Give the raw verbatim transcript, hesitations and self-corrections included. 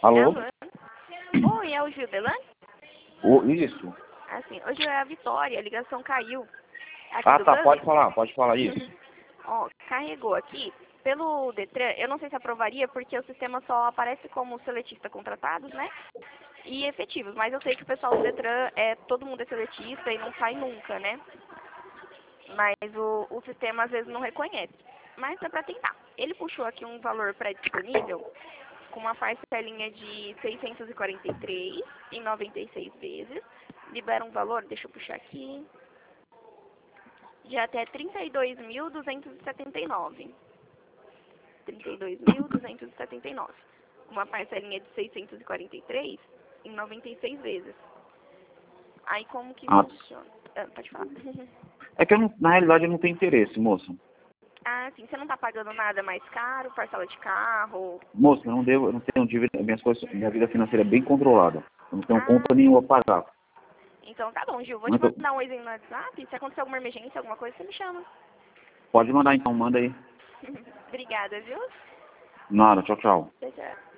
Alô? Alô? Oi, é o Gildelane? O, isso. Assim, hoje é a Vitória, a ligação caiu. Aqui Ah, do tá, Banco. pode falar, pode falar isso. Ó, carregou aqui. Pelo Detran, eu não sei se aprovaria, porque o sistema só aparece como seletista contratados, né? E efetivos, mas eu sei que o pessoal do Detran, é, todo mundo é seletista e não sai nunca, né? Mas o, o sistema às vezes não reconhece. Mas dá pra tentar. Ele puxou aqui um valor pré-disponível com uma parcelinha de seiscentos e quarenta e três em noventa e seis vezes. Libera um valor, deixa eu puxar aqui, de até trinta e dois mil duzentos e setenta e nove. trinta e dois mil duzentos e setenta e nove. Uma parcelinha de seiscentos e quarenta e três em noventa e seis vezes. Aí como que Ah, funciona? Ah, pode falar. é que eu não, na realidade eu não tenho interesse, moço. Ah, sim, você não tá pagando nada mais caro, parcela de carro? Moço, eu não devo, eu não tenho dívida, minhas coisas, minha vida financeira é bem controlada. Eu não tenho Ah, conta nenhuma a pagar. então tá bom, Gil. Vou te Mas eu- mandar um oizinho no WhatsApp. Se acontecer alguma emergência, alguma coisa, você me chama. pode mandar então, manda aí. Obrigada, viu? Nada, tchau, tchau. Tchau, tchau.